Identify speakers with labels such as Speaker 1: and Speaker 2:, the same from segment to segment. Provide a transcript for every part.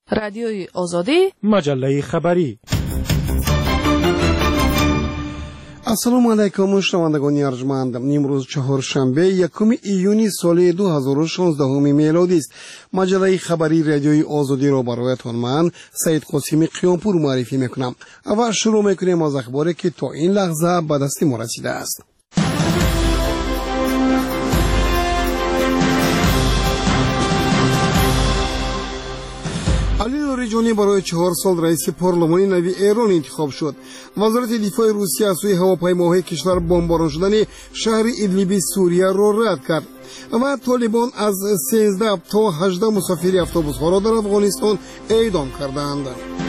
Speaker 1: رادیوی آزادی،
Speaker 2: مجله خبری.
Speaker 3: السلام علیکم شنوندگان ارجمند. امروز چهارشنبه یکم ایونی سال 2016 میلادی است. مجله خبری رادیوی آزادی را برایتان من سید قاسمی قیامپور معرفی میکنم و شروع میکنیم از اخباری که تا این لحظه به دست ما رسیده است. علی لاریجانی برای 4 سال رئیس پارلمان نوی ایران انتخاب شد. وزارت دفاع روسیه از سوی هواپیماهای کشور بمباران شدن شهر ادلیب سوریه را رد کرد و طالبان از 13 تا 18 مسافر اتوبوس ها را در افغانستان اعدام کردند.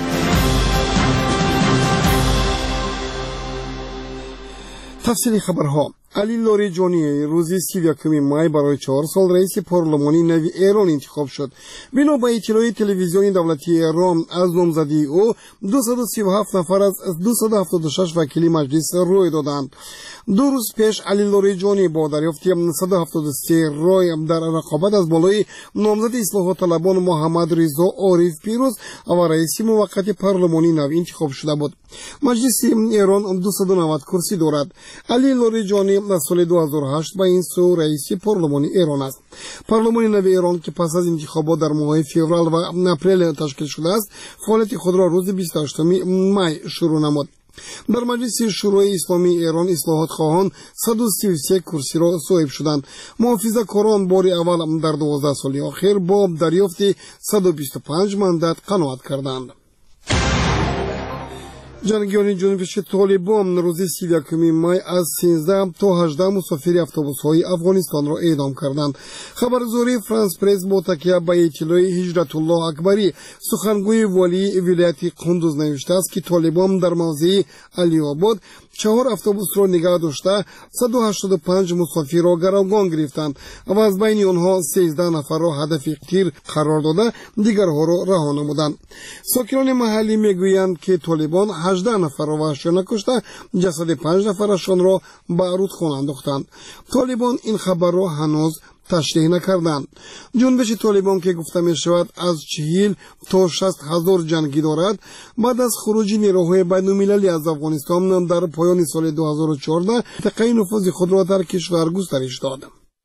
Speaker 3: تفصیل خبرها. علی لاریجانی روز 31 می برای 4 سال رئیس پارلمانی نوی ایران انتخاب شد. بنا به اطلاع تلویزیون دولتی ایران از نامزدی او 237 نفر از 276 وکیل مجلس رای دادند. 2 روز پیش علی لاریجانی با دریافت 173 رای در رقابت از بالای نامزد اصلاحات طلبان محمد رضا عارف پیروز و رئیس موقت پارلمانی نوی انتخاب شده بود. مجلس ایران 290 کرسی دارد. علی لاریجانی از سال 2008 به این سو رئیس پارلمان ایران است. پارلمان نوی ایران که پس از انتخابات در ماه فوریه و اپریل تشکیل شده است، فعالیت خود را روز 28 می شروع نمود. در مجلس شورای اسلامی ایران اصلاحات خواهان 133 کرسی را صاحب شدند. محافظه کاران بار اول در 12 سال اخیر با دریافت 125 مندت قناعت کردند. جنگیان جنوبی طالبان روز 31 می از 13 تا 18 مسافر اتوبوس‌های افغانستان را اعدام کردند. خبرگزاری فرانس پرس با تکیه به اطلاع هجرت الله اکبری سخنگوی والی ولایت قندوز نوشته است که طالبان در موضع علی آباد 4 اتوبوس را نگاه داشته 185 مسافر را گروگان گرفتند و از بین آنها 13 نفر را هدف تیر قرار داده دیگرها را رها نمودند. ساکنان محلی میگویند که طالبان 18 نفر را وحشیانه کشته جسد 5 نفرشان را به رودخانه انداختند. طالبان این خبر را هنوز تشریح نکردند. جنبش طالبان که گفته می شود از 40 تا 60 هزار جنگی دارد، بعد از خروج نیروهای بین المللی از افغانستان در پایان سال 2014 منطقه نفوذ خود را در کشور گسترش داد.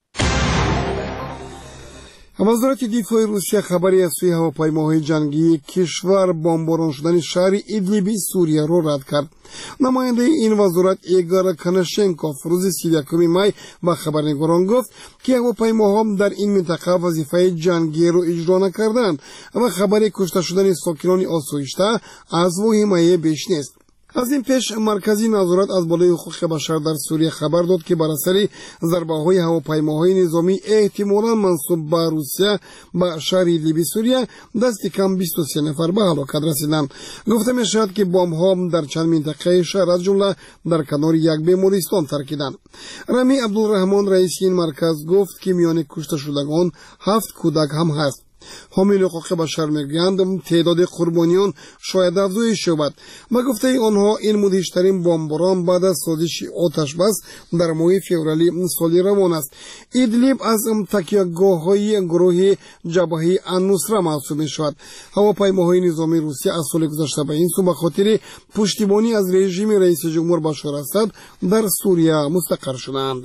Speaker 3: وزارت دفاع روسیه خبری از سوی هواپیماهای جنگی کشور بمباران شدن شهر ادلیب سوریه را رد کرد. نماینده این وزارت ایگور کنشنکوف روز 31 می به خبرنگاران گفت که هواپیماها در این منطقه وظیفه جنگی را اجرا نکردند و خبر کشته شدن ساکنان آسایشته از وحیمه بیش نیست. از این پیش مرکزی نظارت از بالای حقوق بشر در سوریه خبر داد که بر اثر ضربه‌های هواپیماهای نظامی احتمالاً منسوب به روسیه به شهر ادلیب سوریه دست کم 23 نفر به هلاکت رسیدند. گفته می‌شود که بمب‌ها در چند منطقه شهر از جمله در کنار یک بیمارستان ترکیدند. رمی عبدالرحمن رئیس این مرکز گفت که میان کشته شدگان 7 کودک هم هست. حامیل حقوق بشر میگویند تعداد قربانیان شاید افزایش یابد و گفته آنها این مدهشترین بمباران بعد از سازش آتش بس در ماه فوریه سال روان است. ادلیب از تکیهگاه‌های گروه جبهه النصره محسوب می‌شود. هواپیماهای نظامی روسیه از سال گذشته به این سو به خاطر پشتیبانی از رژیم رئیس جمهور بشار اسد در سوریه مستقر شدند.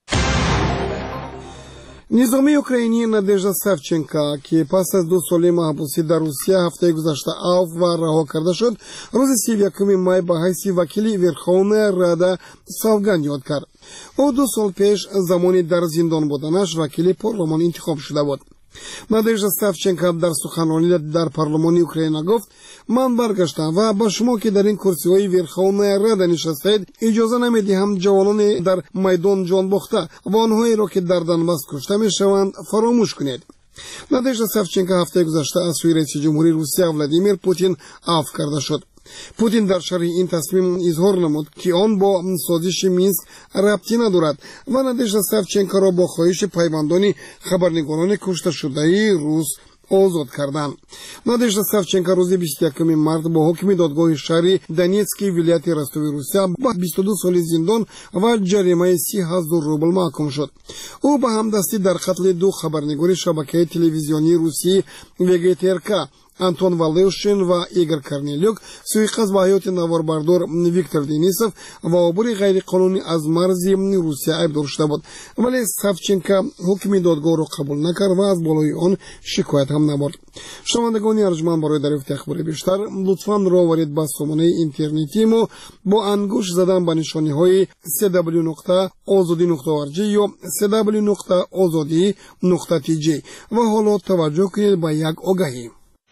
Speaker 3: نظامی اوکراینی نادژدا ساوچنکا که پس از 2 سال محبوسی در روسیه هفته گذشته عفو و رها کرده شد، روز 31 می به حیث وکیل ورخونا رادا سوگند یاد کرد. او 2 سال پیش زمانی در زندان بودنش وکیل پارلمان انتخاب شده بود. نادژدا ساوچنکا در سخنرانی در پارلمان اوکراین گفت من برگشتم و با شما که در این کرسی های ورخونا رادا نشستید اجازه نمیدهم جوانان در میدان جان باخته و آنهایی را که در دنباس کشته میشوند فراموش کنید. نادژدا ساوچنکا هفته گذشته از سوی رئیس جمهوری روسیه ولادیمیر پوتین عفو کرده شد. پوتین در شرح این تصمیم اظهار نمود که آن با سازش مینسک ربطی ندارد و نادژدا ساوچنکا را با خواهش پیوندان خبرنگاران کشته شده روس آزاد کردند. نادژدا ساوچنکا روز 21 مارس با حکم دادگاه شهر دونیتسک ولایت رستوی روسیه با 22 سال زندان و جریمه 30,000 روبل محکوم شد. او به همدستی در قتل 2 خبرنگار شبکه تلویزیونی روسی وگترکا Антон Валеушин ва Игорь Корнелюк, суиқаз ба ҳаёти наворбардор Виктор Денисов ва обури ғайриқонунӣ аз марзи Русия айбдор шуда буд, вале Савченко ҳукми додгоҳро қабул накард ва аз болои он шикоят ҳам набурд. шунавандагони арҷманд, барои дарёфти ахбори бештар лутфан роҳваред ба сомонаи интернети мо бо ангуш задан ба нишониҳои cw.ozodi.org ё cw.ozodi.tj ва ҳоло таваҷҷӯҳ кунед ба як огаҳӣ.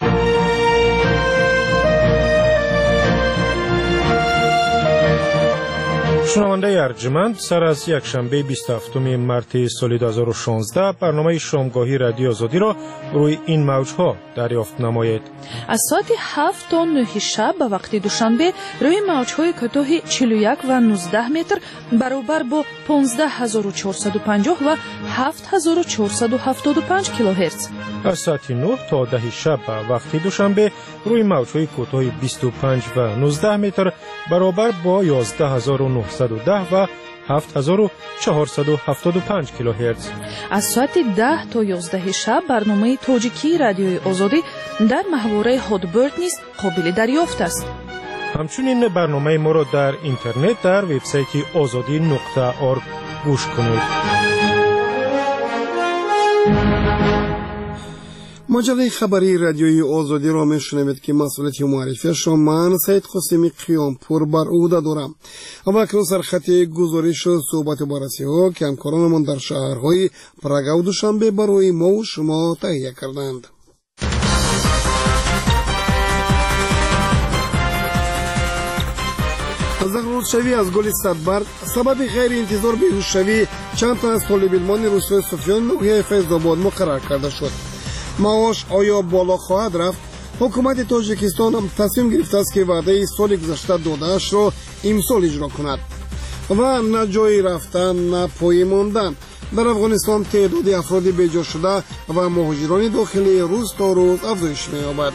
Speaker 1: شنونده ارجمند، سر از یک شنبه 27 مارس سال 2016 برنامه شامگاهی رادیو آزادی را روی این موجها دریافت نمایید.
Speaker 2: از ساعت 7 تا 9 شب به وقت دوشنبه روی موجهای کوتاه 41 و 19 متر برابر با 15450 و 7475 کیلوهرتز.
Speaker 1: از ساعت 9 تا 10 شب به وقت دوشنبه روی موجهای کوتاه 25 و 19 متر برابر با 11910 و 7475 کیلوهرتز.
Speaker 2: از ساعت 10 تا 11 شب برنامه تاجیکی رادیوی آزادی در محوره هادبرد نیز قابل دریافت است.
Speaker 1: همچنین برنامه ما را در اینترنت در وبسایت azadi.org گوش کنید.
Speaker 3: مجله خبری رادیوی آزادی را میشنوید که مسئولیت معرفیش را من سید قاسمی قیامپور بر عهده دارم و اکنون سرخط گزارش و صحبت بررسی ها که همکارانمان در شهرهای پراگ و دوشنبه برای ما و شما تهیه کردند. زخرودشوی از گل صدبرگ سبب غیر انتظار بیهوش‌شوی چند تن از طالب علمان روستای سفیان ناحیه فیض‌آباد مقرر کرده شد. معاش آیا بالا خواهد رفت؟ حکومت تاجیکستان هم تصمیم گرفته است که وعده سال گذشته داده‌اش را امسال اجرا کند و نه جایی رفتن نه پای ماندن. در افغانستان تعداد افراد بیجا شده و مهاجران داخلی روز تا روز افزایش می‌یابد.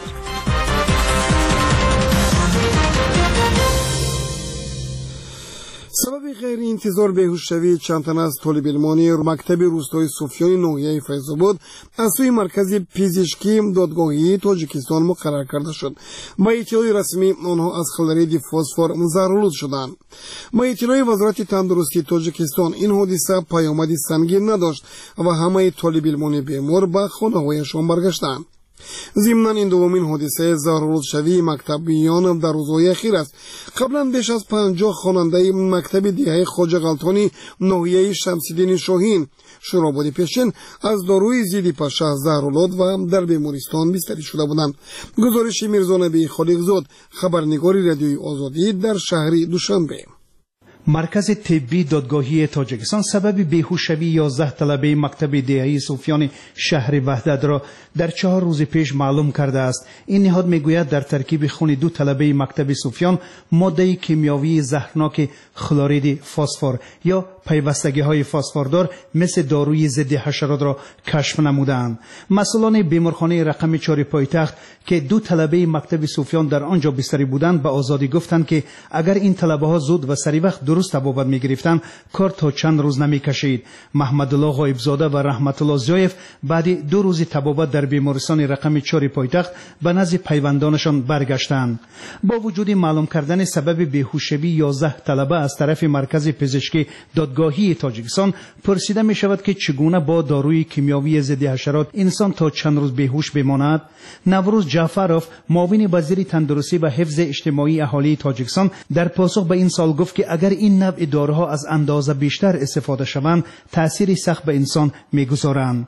Speaker 3: سبب غیر انتظار بیهوش‌شوی چند تن از طالب علمان مکتب روستای سفیان ناحیه فیض‌آباد از سوی مرکز پزشکی دادگاهی تاجیکستان مقرر کرده شد. با اطلاع رسمی آنها از خلرید فسفر ضرورلود شدند. با اطلاع وزارت تندرستی تاجیکستان این حادثه پیامد سنگین نداشت و همه طالب علمان بیمار به خانه‌هایشان برگشتند. ضمناً این دومین حادثه ضرورتشوی مکتبیان در روزهای اخیر است. قبلا بیش از 50 خواننده مکتب دیگه خواجه غلطانی ناحیه شمس‌الدین شاهین شوراباد پیشین از داروی ضد پشه ضرورلود و در بیمارستان بستری شده بودند. گزارش میرزا نبی خالقزاد، خبرنگار رادیوی آزادی در شهر دوشنبه.
Speaker 4: مرکز طبی دادگاهی تاجیکستان سبب بیهوش‌شوی 11 طلبه مکتب دیهی صوفیان شهر وحدت را در 4 روز پیش معلوم کرده است. این نهاد میگوید در ترکیب خون 2 طلبه مکتب صوفیان ماده کیمیاوی زهرناک خلورید فسفر یا پیوستگی‌های فسفردار مثل داروی ضد حشرات را کشف نمودند. مسئولان بیمارخانه رقم 4 پایتخت که 2 طلبه مکتب صوفیان در آنجا بستری بودند به آزادی گفتند که اگر این طلبه‌ها زود و سریع وقت درست طبابت می‌گرفتند کار تا چند روز نمی‌کشید. محمد الله غایبزاده و رحمت الله زیایف بعد 2 روز طبابت در بیمارستان رقم 4 پایتخت به نزد پیوندانشان برگشتند. با وجود معلوم کردن سبب بیهوشی 11 طلبه از طرف مرکز پزشکی دادگاهی تاجیکستان پرسیده می شود که چگونه با داروی کیمیاوی ضد حشرات انسان تا چند روز بیهوش بماند. نوروز جعفروف معاون وزیر تندرستی و حفظ اجتماعی اهالی تاجیکستان در پاسخ به این سوال گفت که اگر این نوع داروها از اندازه بیشتر استفاده شوند تأثیری سخت به انسان میگذارند.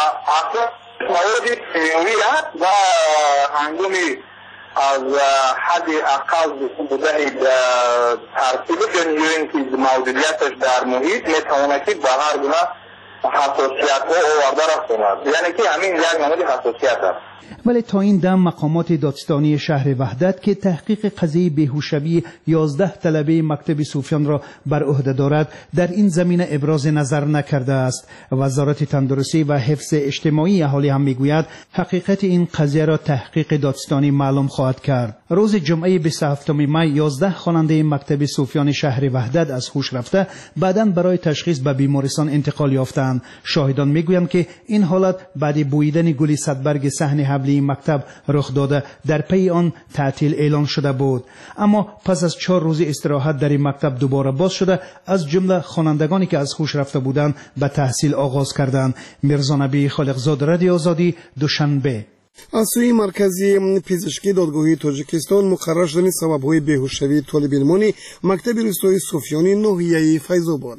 Speaker 5: مواد کیمیاوی و هنگامی از حد اقل بوده ترتیب کنیوین که موجودیتش در محیط میتواند که به هر گونه حساسیت ها آورده رساند. یعنی که همین یک نمود حساسیت است.
Speaker 4: ولی تا این دم مقامات دادستانی شهر وحدت که تحقیق قضیه بیهوشی 11 طلبه مکتب صوفیان را بر عهده دارد در این زمینه ابراز نظر نکرده است. وزارت تندرستی و حفظ اجتماعی اهالی هم میگوید حقیقت این قضیه را تحقیق دادستانی معلوم خواهد کرد. روز جمعه 27 می 11 خواننده مکتب صوفیان شهر وحدت از هوش رفته بعداً برای تشخیص به بیمارستان انتقال یافتند. شاهدان میگویند که این حالت بعد بویدن گل صدبرگ صحن حبلی مکتب رخ داده در پی آن تعطیل اعلان شده بود. اما پس از 4 روز استراحت در این مکتب دوباره باز شده، از جمله خوانندگانی که از هوش رفته بودند به تحصیل آغاز کردند. میرزا نبی خالقزاد، رادیو آزادی، دوشنبه.
Speaker 3: از سوی مرکزی پزشکی دادگاهی تاجیکستان مقرر شدن سبب‌های بیهوشی طالب علمان مکتب روستایی صوفیانی ناحیه فیض‌آباد.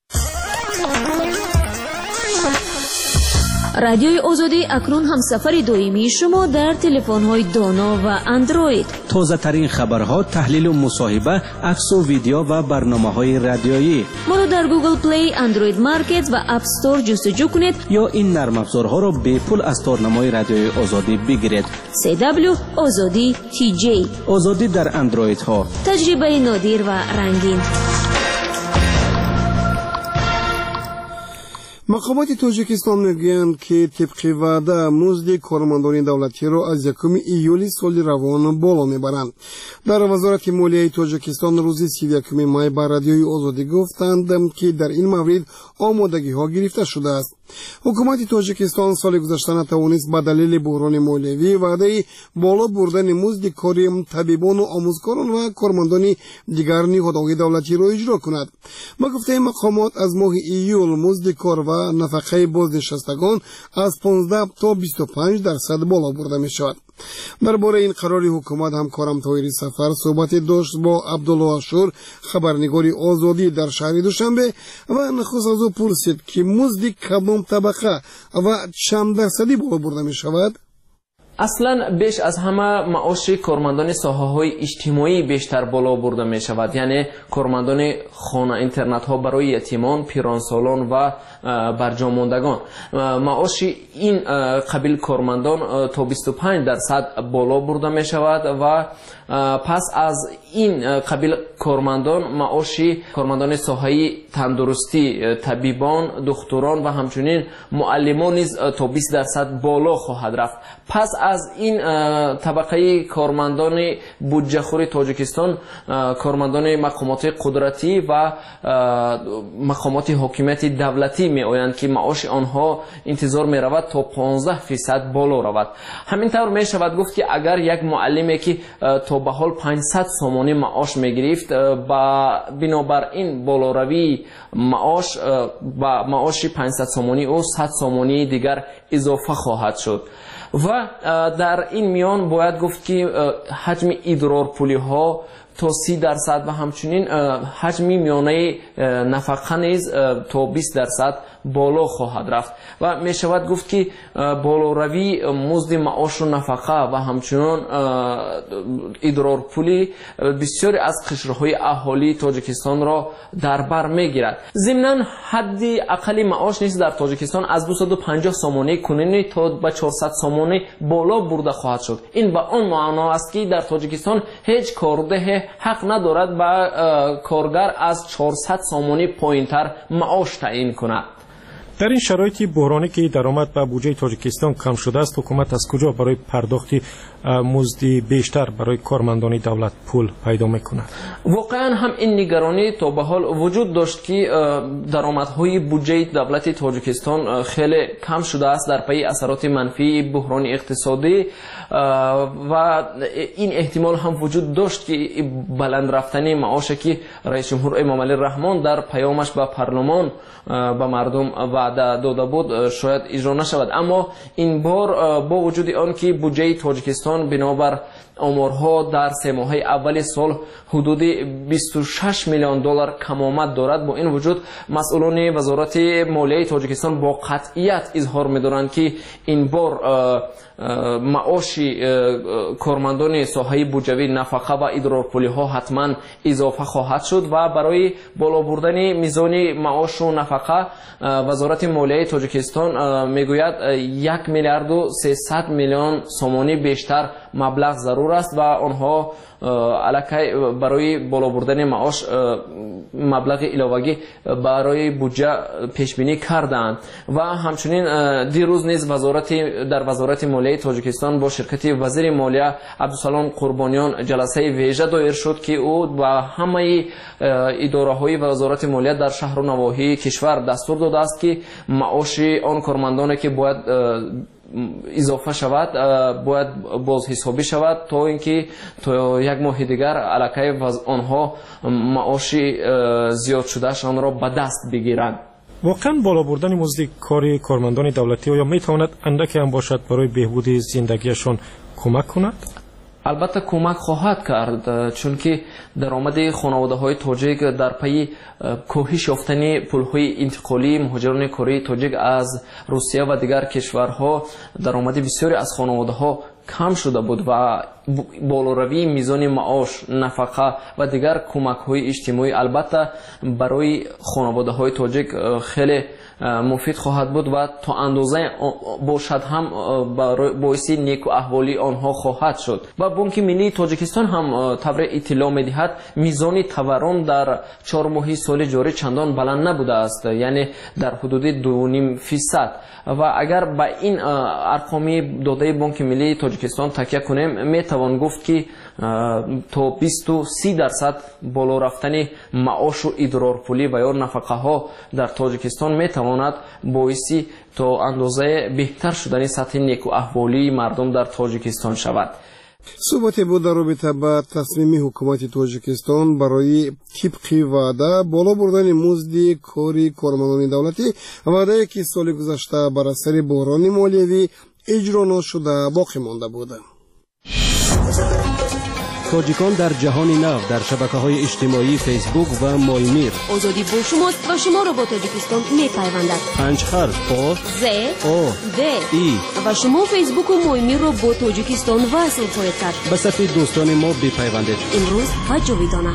Speaker 6: رادیوی آزادی اکنون هم سفر دائمی شما در تلفن‌های دانا و اندروید.
Speaker 7: تازه ترین خبرها، تحلیل و مصاحبه، عکس و ویدیو و برنامه‌های رادیویی.
Speaker 6: ما را در گوگل پلی، اندروید مارکت و اپ استور جستجو کنید
Speaker 7: یا این نرم افزارها را به پول از تارنمای رادیوی آزادی بگیرید.
Speaker 6: CW آزادی TJ.
Speaker 7: آزادی در اندروید ها.
Speaker 6: تجربه نادر و رنگین.
Speaker 3: مقامات تاجیکستان میگویند که طبق وعده مزد کارمندان دولتی را از 1 ایولی سال روان بالا میبرند. در وزارت مالیه تاجیکستان روز 31 می به رادیوی آزادی گفتند که در این مورد آمادگی ها گرفته شده است. حکومت تاجیکستان سال گذشته نتوانست به دلیل بحران مالیوی وعده بالا بردن مزد کاری طبیبان و آموزگاران و کارمندان دیگر نهادهای دولتی را اجرا کند. با گفته مقامات از ماه ایول مزد کار و نفقه بازنشستگان از 15 تا 25% بالا برده می شود. درباره این قرار حکومت همکارم طاهری سفر صحبت داشت با عبدالله اشور، خبرنگار آزادی در شهر دوشنبه، و نخست از او پرسید که مزد کدام طبقه و چند درصدی بالا برده می شود.
Speaker 8: اصلا بیش از همه معاش کارمندان ساحه‌های اجتماعی بیشتر بالا برده می شود، یعنی کارمندان خانه اینترنت ها برای یتیمان، پیرانسالان و برجاماندگان. معاش این قبیل کارمندان تا 25% بالا برده می شود و پس از این قبیل کارمندان معاش کارمندان ساحه تندرستی، طبیبان، دکتران و همچنین معلمان نیز تا 20% بالا خواهد رفت. پس از این طبقه کارمندان بودجه خور تاجیکستان، کارمندان مقامات قدرتی و مقامات حاکمیت دولتی می آیند که معاش آنها انتظار می رود تا 15% بالا رود. همین طور می شود گفت که اگر یک معلمی که تا به حال 500 سومانی معاش می گرفت، بنابر این بالا روی معاش با معاش 500 سومانی او 100 سومانی دیگر اضافه خواهد شد. و در این میان باید گفت که حجم ادرار پولی ها تا 30% و همچنین حجم میانه نفقه نیز تا 20% بالا خواهد رفت و می شود گفت که بالا روی مزد معاش و نفقه و همچنین ادرار پولی بسیاری از قشرهای اهالی تاجیکستان را در بر می گیرد. ضمناً حد اقلی معاش نیز در تاجیکستان از 250 سومانی کنونی تا به 400 سومانی بالا برده خواهد شد. این به آن معنا است که در تاجیکستان هیچ کارده حق ندارد به کارگر از 400 سومانی پایینتر معاش تعیین کند.
Speaker 1: در این شرایط بحرانی که درآمد به بودجه تاجیکستان کم شده است، حکومت از کجا برای پرداخت مزد بیشتر برای کارمندان دولت پول پیدا می‌کند؟
Speaker 8: واقعا هم این نگرانی تا به حال وجود داشت که درآمدهای بودجه دولت تاجیکستان خیلی کم شده است در پی اثرات منفی بحران اقتصادی و این احتمال هم وجود داشت که بلند رفتنی معاشی که رئیس جمهور امام علی رحمان در پیامش به پارلمان به مردم وعده داده بود شاید اجرا نشود. اما این بار با وجود آن که بودجه تاجیکستان بنابر آمارها در 3 ماه اول سال حدود 26 میلیون دلار کم آمد دارد، با این وجود مسئولان وزارت مالیه تاجیکستان با قطعیت اظهار می‌دارند که این بار معاش کارمندان ساحه بودجوی، نفقه و ادرارپولی ها حتما اضافه خواهد شد و برای بالا بردن میزان معاش و نفقه وزارت مالیه تاجیکستان میگوید 1 میلیارد و 300 میلیون سومانی بیشتر مبلغ ضرور است و آنها الکی برای بالا بردن معاش مبلغ علاوه‌ای برای بودجه پیش بینی کردند و همچنین دیروز نیز در وزارت مالیه молияи тоҷикистон бо ширкати вазири молия абдусалом қурбониён ҷаласаи вежа доир шуд ки ӯ ба ҳамаи идораҳои вазорати молия дар шаҳру навоҳии кишвар дастур додааст ки маоши он кормандоне ки бояд изофа шавад бояд бозҳисобӣ шавад то ин ки то як моҳи дигар аллакай онҳо маоши зиёдшудаашонро ба даст бигиранд.
Speaker 1: واقعا بالا بردن مزد کاری کارمندان دولتی آیا میتواند اندکی هم باشد برای بهبود زندگیشان کمک کند؟
Speaker 8: البته کمک خواهد کرد چون که درآمد خانواده‌های تاجیک در پی کاهش یافتن پول‌های انتقالی مهاجران کره تاجیک از روسیه و دیگر کشورها درآمد بسیاری از خانواده‌ها کم شده بود و بالاروی میزان معاش، نفقه و دیگر کمک‌های اجتماعی البته برای خانواده‌های تاجیک خیلی مفید خواهد بود و تا اندازه باشد هم باعث نیک احوالی آنها خواهد شد. و بانک ملی تاجیکستان هم طبع اطلاع می‌دهد میزان تورم در 4 ماه سال جاری چندان بلند نبوده است، یعنی در حدود 2.5%. و اگر با این ارقام داده بانک ملی تاجیکستان تکیه کنیم میتوان گفت که تا 20-30% بالا رفتن معاش و ادرارپولی و یا نفقه ها در تاجیکستان میتواند باعث تا اندازه بهتر شدن سطح نیک و احوالی مردم در تاجیکستان شود.
Speaker 3: صحبت بود در رابطه با تصمیم حکومت تاجیکستان برای طبق وعده بالا بردن مزد کاری کارمندان دولتی، وعده که سال گذشته بر اثر بحران مالیوی اجرا نشده باقی مانده بود.
Speaker 7: تاجیکان در جهان نو در شبکه‌های اجتماعی فیسبوک و مایمیر.
Speaker 6: آزادی با شماست و شما را با تاجیکستان می‌پیوندد.
Speaker 7: 5 حرف آ
Speaker 6: ز
Speaker 7: او
Speaker 6: د
Speaker 7: ای
Speaker 6: و شما فیسبوک و مایمیر را با تاجیکستان وصل خواهید کرد.
Speaker 7: به صفحه دوستان ما بپیوندید.
Speaker 6: امروز و جاویدانه.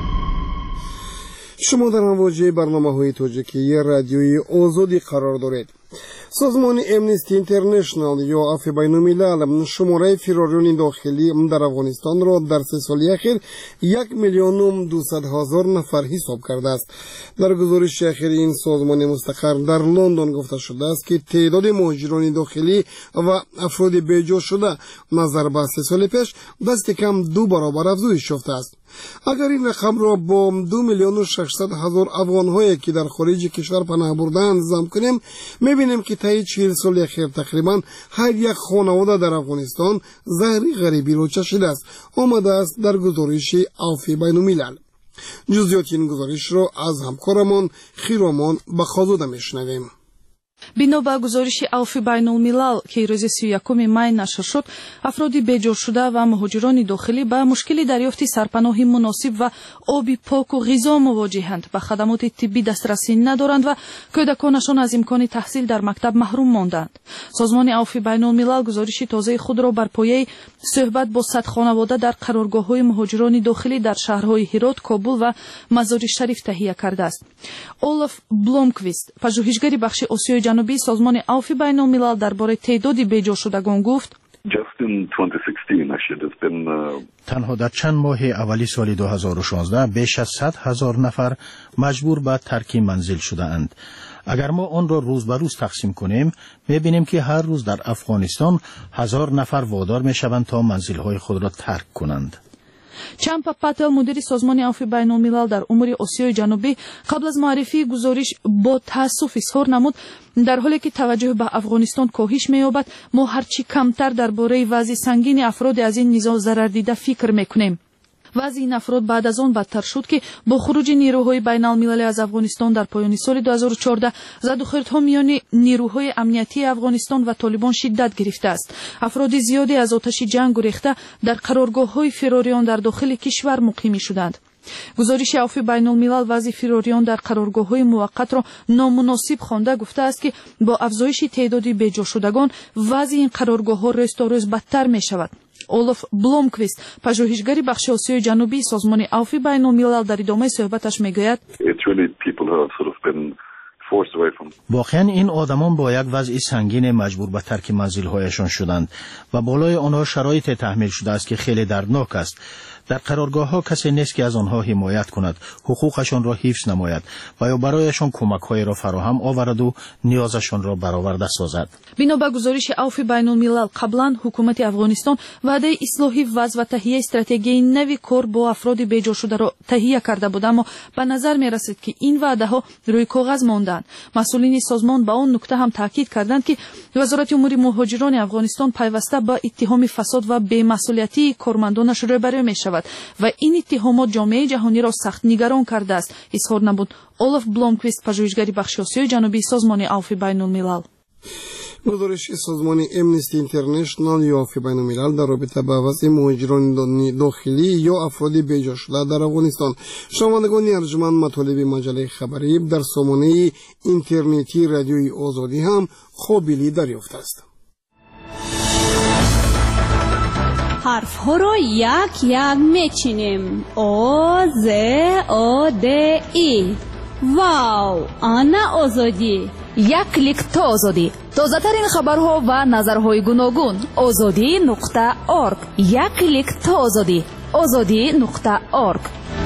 Speaker 3: شما در مواجه برنامه‌های تاجیکی رادیوی آزادی قرار دارید. سازمان امنستی اینترنشنال یا عفو بین‌الملل شماره فراریان داخلی در افغانستان را در 3 سال اخیر 1,200,000 نفر حساب کرده است. در گزارش اخیر این سازمان مستقر در لندن گفته شده است که تعداد مهاجران داخلی و افراد بیجا شده نظر به 3 سال پیش دست کم 2 برابر افزایش یافته است. اگر این رقم را با 2,600,000 افغان‌هایی که در خارج کشور پناه بردند جمع کنیم می‌بینیم که طی 40 سال اخیر تقریبا هر یک خانواده در افغانستان زهر غریبی را چشیده است. آمده است در گزارش عفو بین‌الملل. جزئیات این گزارش را از همکارمان خیرامان بخازاده میشنویم.
Speaker 2: бино ба гузориши авфи байнулмилал ки рӯзи 31 май нашр шуд, афроди беҷошуда ва муҳоҷирони дохилӣ ба мушкили дарёфти сарпаноҳи муносиб ва оби поку ғизо мувоҷиҳанд, ба хадамоти тиббӣ дастрасӣ надоранд ва кӯдаконашон аз имкони таҳсил дар мактаб маҳрум монданд. созмони авфи байнулмилал гузориши тозаи худро бар пояи суҳбат бо 100 хонавода дар қароргоҳҳои муҳоҷирони дохилӣ дар шаҳрҳои Ҳирот, Кобул ва Мазори Шариф таҳия кардааст. Олаф Бломквист, пажӯҳишгари бахши Осиёи ҷанубии созмони авфи байнулмилал дар бораи теъдоди беҷошудагон гуфт:
Speaker 9: تنها در چند ماه اولی سال 2016 بیش از 100,000 نفر مجبور به ترک منزل شده اند. اگر ما آن را روز به روز تقسیم کنیم می‌بینیم که هر روز در افغانستان 1000 نفر وادار می‌شوند تا منزل‌های خود را ترک کنند.
Speaker 2: چامپا پاتل مدیری سازمان عفو بین‌الملل در امور آسیای جنوبی قبل از معرفی گزارش با تأسف اظهار نمود در حالی که توجه به افغانستان کاهش می‌یابد ما هرچی کمتر درباره وضع سنگین افراد از این نزاع ضرر دیده فکر می‌کنیم. وضع این افراد بعد از آن بدتر شد که با خروج نیروهای بین‌المللی از افغانستان در پایان سال 2014 زدوخوردها میان نیروهای امنیتی افغانستان و طالبان شدت گرفته است. افراد زیادی از آتش جنگ گریخته در قرارگاه‌های فراریان در داخل کشور مقیم شدند. گزارش عفو بین‌الملل وضع فراریان در قرارگاه‌های موقت را نامناسب خوانده گفته است که با افزایش تعداد بی‌جاشدگان وضع این قرارگاه‌ها روز تا روز بدتر می‌شود. Олаф Бломквист, пажӯҳишгари бахши Осиёи ҷанубии созмони авфи байнулмилал дар идомаи суҳбаташ мегӯяд:
Speaker 10: forced away from.
Speaker 9: واقعا این آدمان با یک وضع سنگین مجبور به ترک منزل‌هایشان شدند و بالای آنها شرایط تحمیل شده است که خیلی دردناک است. در قرارگاه‌ها کسی نیست که از آنها حمایت کند، حقوقشان را حفظ نماید و یا برایشان کمک‌های را فراهم آورد و نیازشان را برآورده سازد.
Speaker 2: بنا به گزارش عفو بین‌الملل قبلا حکومت افغانستان وعده اصلاح وضع و تهیه استراتژی نوی کار با افراد بیجا شده را تهیه کرده بود، اما به نظر می‌رسید که این وعده‌ها روی کاغذ ماندند. مسئولین سازمان به آن نکته هم تاکید کردند که وزارت امور مهاجران افغانستان پیوسته با اتهام فساد و بی‌مسئولیتی کارمندانش روبرو می‌شود و این اتهامات جامعه جهانی را سخت نگران کرده است. اظهار نمود اولف بلومکویست، پژوهشگری بخش آسیای جنوبی سازمان عفو بین‌الملل.
Speaker 3: گزارش سازمان امنستی اینترنشنال یا عفو بین‌الملل در رابطه با وضع مهاجران داخلی یا افراد بیجا شده در افغانستان. شنوندگان ارجمند، مطالب مجله خبری در سامانه اینترنتی رادیوی آزادی هم قابل دریافت است.
Speaker 11: حرف ها را یک یک میچینیم. او ز او د ای. واو، آنا آزادی.
Speaker 12: یک کلیک تا آزادی. تازه ترین خبرها و نظرهای گوناگون. azadi.org. یک کلیک تا آزادی. azadi.org.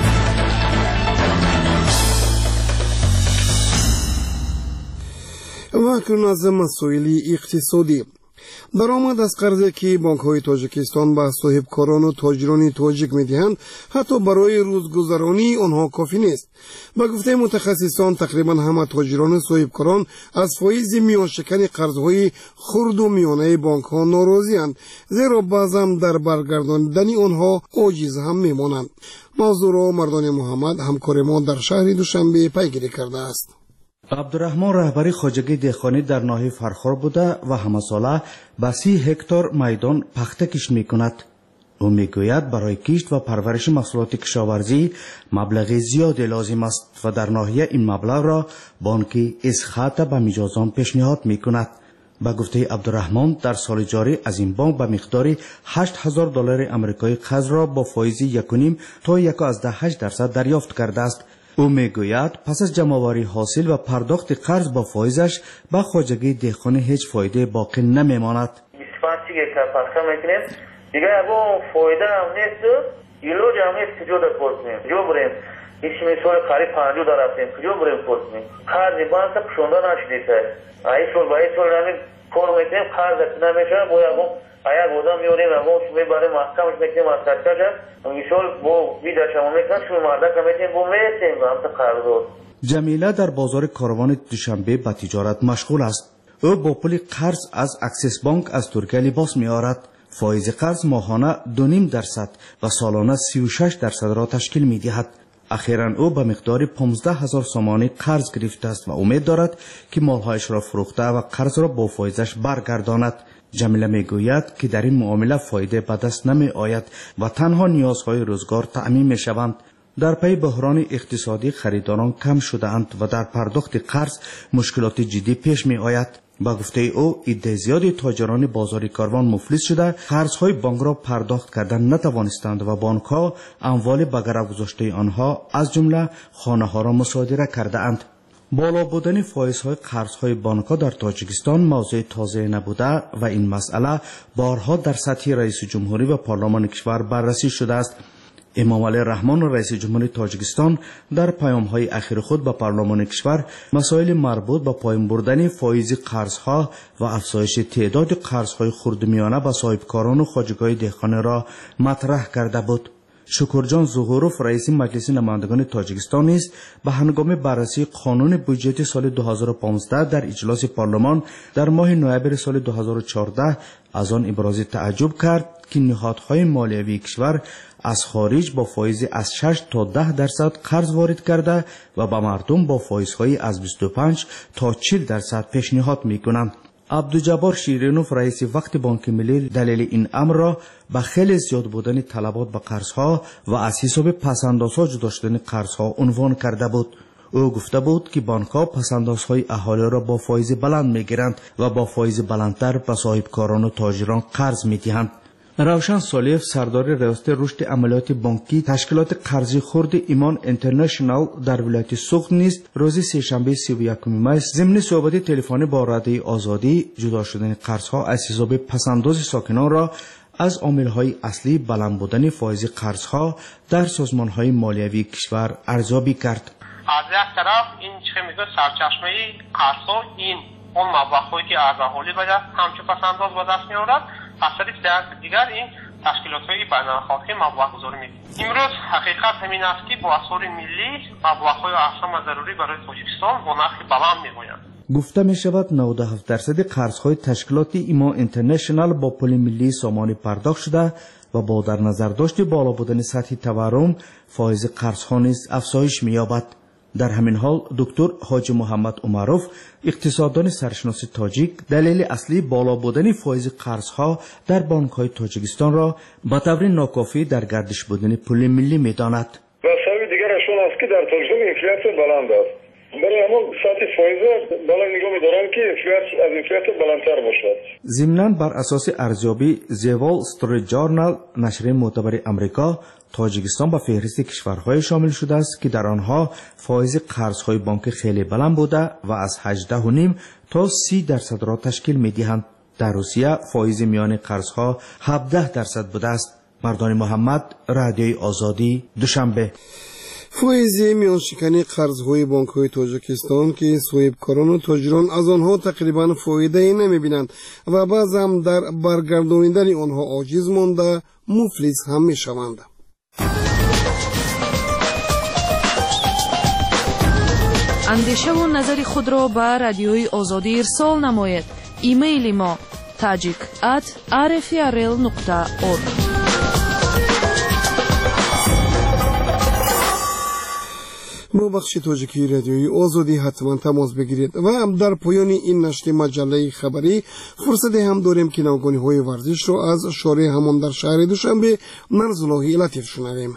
Speaker 3: و اکنون از مسائل اقتصادی. درآمد از قرضی که بانک‌های تاجیکستان به صاحبکاران و تاجران تاجیک می‌دهند حتی برای روزگذرانی آنها کافی نیست. به گفته متخصصان تقریبا همه تاجران صاحبکاران از فایز میانشکن قرض‌های خرد و میانه بانک‌ها ناراضی‌اند، زیرا بعضا در برگرداندن آنها عاجز هم می‌مانند. موضوع را مردان محمد همکار ما در شهر دوشنبه پیگیری کرده است.
Speaker 13: عبدالرحمن رهبری خواجگی دهقانی در ناحیه فرخار بوده و همه ساله به 30 هکتار میدان پخته کشت می کند. او می گوید برای کشت و پرورش محصولات کشاورزی مبلغ زیادی لازم است و در ناحیه این مبلغ را بانک اسخات به مجازان پیشنهاد می کند. به گفته عبدالرحمن در سال جاری از این بانک به مقدار $8,000 آمریکایی قرض را با فایز 1.5 تا 1.8% دریافت کرده است. او میگوید پس از جمع‌آوری حاصل و پرداخت قرض با فایزش به خواجگی دهقانی هیچ فایده باقی نمیماند.
Speaker 14: دیگه ابو فایده هم نیست، ایلو جمعی کجا در پرسیم کجا بریم هیچ میسوی قریب 50 در رفتیم کجا بریم پرسیم قرضی بانک پشونده نشدیده ای سول با ای سول نمی کار میکنیم قرض نمیشه باید اگر بودم میوریم اما شما برای محکمش میکنیم از کشکشه میسول با ویده شما میکنم شما مردک میکنیم با میتیم با همت قرض داد.
Speaker 13: جمیله در بازار کاروان دوشنبه به تجارت مشغول است. او با پول قرض از اکسیس بانک از ترکیه لباس میآورد. فایز قرض ماهانه 2.5% و سالانه 36% را تشکیل می دهد. اخیراً او به مقدار 15,000 سامانی قرض گرفته است و امید دارد که مالهایش را فروخته و قرض را با فایزش برگرداند. جمیله می گوید که در این معامله فایده به دست نمی آید و تنها نیازهای روزگار تأمین می شوند. در پی بحران اقتصادی خریداران کم شده اند و در پرداخت قرض مشکلات جدی پیش می آید. با گفته او عده زیادی تاجران بازار کاروان مفلس شده قرضهای بانک را پرداخت کردن نتوانستند و بانک ها اموال به گرو گذاشته آنها از جمله خانه ها را مصادره کرده اند. بالا بودن فایزهای قرضهای بانک ها در تاجیکستان موضوع تازه نبوده و این مسئله بارها در سطح رئیس جمهوری و پارلمان کشور بررسی شده است. امام علی رحمان رئیس جمهوری تاجیکستان در پیام‌های اخیر خود به پارلمان کشور مسائل مربوط به پایین بردن فایز قرض‌ها و افزایش تعداد قرض‌های خردمیانه به صاحبکاران و خواجگان دهقانی را مطرح کرده بود. شکرجان ظهوروف رئیس مجلس نمایندگان تاجیکستان است به هنگام بررسی قانون بودجه سال 2015 در اجلاس پارلمان در ماه نوامبر سال 2014 از آن ابراز تعجب کرد که نهادهای مالیوی کشور از خارج با فایز از 6 تا 10% قرض وارد کرده و به مردم با فایزهای از 25 تا 40% پیشنهاد می‌کنند. عبدالجبار شیرینوف رئیس وقت بانک ملی دلیل این امر را به خیلی زیاد بودن طلبات به قرضها و از حساب پسندازها جدا شدن قرضها عنوان کرده بود. او گفته بود که بانک‌ها پسندازهای اهالی را با فایز بلند می‌گیرند و با فایز بلندتر به صاحبکاران و تاجران قرض می‌دهند. روشن سالیف سردار ریاست رشد عملیات بانکی تشکیلات قرضی خرد ایمان اینترنشنال در ولایت سوخت نیز روز سه‌شنبه 31 می ضمن صحبت تلفنی با رادیوی آزادی جدا شدن قرضها از حساب پسنداز ساکنان را از عامل‌های اصلی بلند بودن فایز قرضها در سازمان‌های مالیوی کشور ارزیابی کرد.
Speaker 10: از یک طرف این چه میگه سرچشمه قرضها این اون مبلغ‌هایی که از اهالی به دست همچون پسنداز به دست می‌آورد، از طریق دیگر این تشکیلات‌های بین‌النهادی مبلغ‌گذاری می‌کنند. امروز حقیقت همین است که با اسعار ملی مبلغ‌های اصلا ضروری برای تاجیکستان با نرخ بلند می‌گویند.
Speaker 13: گفته می شود 97% قرض‌های تشکیلات ایمان اینترنشنال با پول ملی سامانی پرداخت شده و با در نظر داشت بالا بودن سطح تورم فایز قرض‌ها نیز افزایش می‌یابد. در همین حال دکتر حاجی محمد عمروف اقتصاددان سرشناس تاجیک دلیل اصلی بالا بودن فایز قرض‌ها در بانک‌های تاجیکستان را به طور ناکافی در گردش بودن پول ملی می‌داند.
Speaker 15: و سبب دیگرشون است که در تاجیکستان انفلیاسیون بلند است. برای همون سطح فایز بالا نگاه می‌دارن که انفلیاسیون بلندتر باشد.
Speaker 13: ضمناً بر اساس ارزیابی زوال استریت جورنال نشریه معتبر آمریکا تاجیکستان به فهرست کشورهای شامل شده است که در آنها فایز قرض‌های بانکی خیلی بلند بوده و از 18.5 تا 30% را تشکیل می‌دهند. در روسیه فایز میان قرض‌ها 17% بوده است. مردان محمد، رادیوی آزادی، دوشنبه.
Speaker 3: فایز میانشکن قرض‌های بانک‌های تاجیکستان که صاحبکاران و تاجران از آنها تقریباً فایده‌ای نمی‌بینند و بعض هم در برگرداندن آنها عاجز مانده مفلس هم می‌شوند.
Speaker 2: اندیشه و نظر خود را به رادیوی آزادی ارسال نماید. ایمیل ما tajik@rfrl.org.
Speaker 3: با بخش تاجیکی رادیوی آزادی حتما تماس بگیرید و در پایان این نشر مجله خبری فرصت هم داریم که نوگانی‌های ورزش را از شارع همان در شهر دوشنبه مرزالله لطیف شنویم.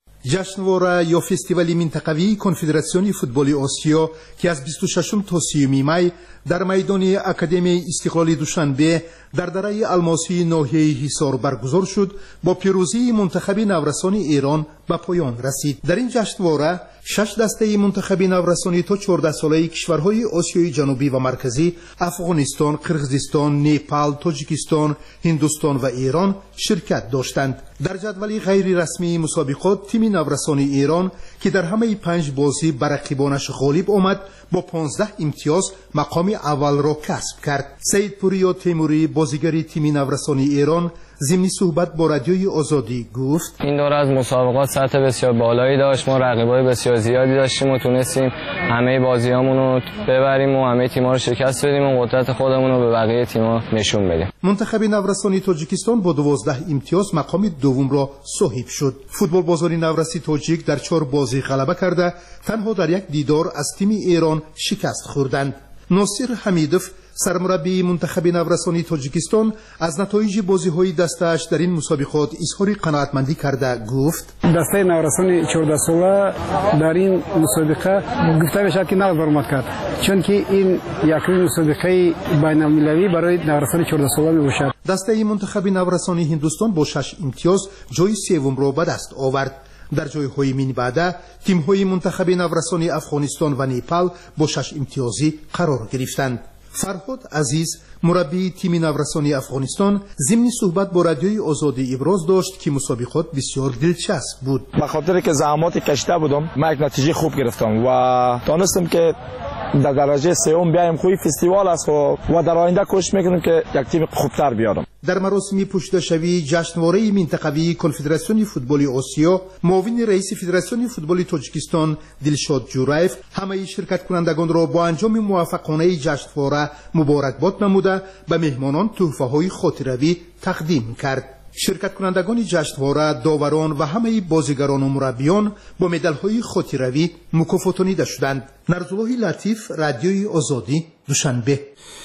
Speaker 16: جشنواره یا فستیوال منطقوی کنفدراسیون فوتبال آسیا که از 26 تا 30 می در میدان اکادمی استقلال دوشنبه در دره الماسی ناحیه حصار برگزار شد با پیروزی منتخب نورسان ایران به پایان رسید. در این جشنواره 6 دسته منتخب نورسانی تا 14 ساله کشورهای آسیای جنوبی و مرکزی افغانستان، قرقیزستان، نیپال، تاجیکستان، هندوستان و ایران شرکت داشتند. در جدول غیر رسمی مسابقات تیم نورسان ایران که در همه 5 بازی بر رقیبانش غالب آمد با 15 امتیاز مقام اول را کسب کرد. سید پوریا تیموری بازیگر تیم نورسان ایران ضمن صحبت با رادیوی آزادی گفت
Speaker 17: این دوره از مسابقات سطح بسیار بالایی داشت. ما رقیبای بسیار زیادی داشتیم و تونستیم همه بازیامون رو ببریم و همه تیم‌ها رو شکست بدیم و قدرت خودمون رو به بقیه تیم‌ها نشون بدیم.
Speaker 16: منتخب نورسان تاجیکستان با 12 امتیاز مقام دوم را صاحب شد. فوتبال بازار نورسی تاجیک در 4 بازی غلبه کرده تنها در یک دیدار از تیم ایران شکست خوردند. ناصر حمیدوف سرمربی منتخب نورسان تاجیکستان از نتایج بازی‌های دسته‌اش در این مسابقات اظهار قناعتمندی کرده گفت
Speaker 18: دسته نورسان 14 ساله در این مسابقه گفته میشه که نقد برآمد کرد چون که این یکمین مسابقه بین‌المللی برای نورسان 14 ساله میباشد.
Speaker 16: دسته منتخب نورسان هندوستان با 6 امتیاز جای سوم را به دست آورد. در جای‌های من بعد تیم‌های منتخب نورسان افغانستان و نیپال با 6 امتیازی قرار گرفتند. فرهاد عزیز مربی تیم نورسان افغانستان ضمن صحبت با رادیوی آزادی ابراز داشت که مسابقات بسیار دلچسب بود.
Speaker 19: به خاطر که زحمات کشیده بودم ما یک نتیجه خوب گرفتم و تونستم که در درجه سوم بیایم. خوی فستیوال است و در آینده کوشش میکنم که یک تیم خوبتر بیارم.
Speaker 16: در مراسم پشتشوی جشنواره منطقوی کنفدراسیون فوتبال آسیا معاون رئیس فدراسیون فوتبال تاجیکستان دلشاد جورایف همه شرکت کنندگان را با انجام موفقانه جشنواره مبارکباد نموده به مهمانان تحفه‌های خاطروی تقدیم کرد. شرکت کنندگان جشنواره، داوران و همه بازیگران و مربیان با مدال‌های خاطروی مکافاتانیده شدند. نرزالله لطیف، رادیوی آزادی، دوشنبه.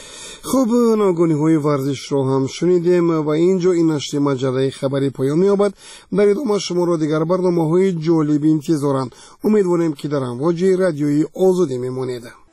Speaker 3: خب ناگهانی‌های ورزش را هم شنیدیم و اینجا این نشر مجله خبری پایان می‌یابد. در ادامه شما را دیگر برنامه‌های جالب انتظارند. امیدواریم که در امواج رادیوی آزادی میمانید.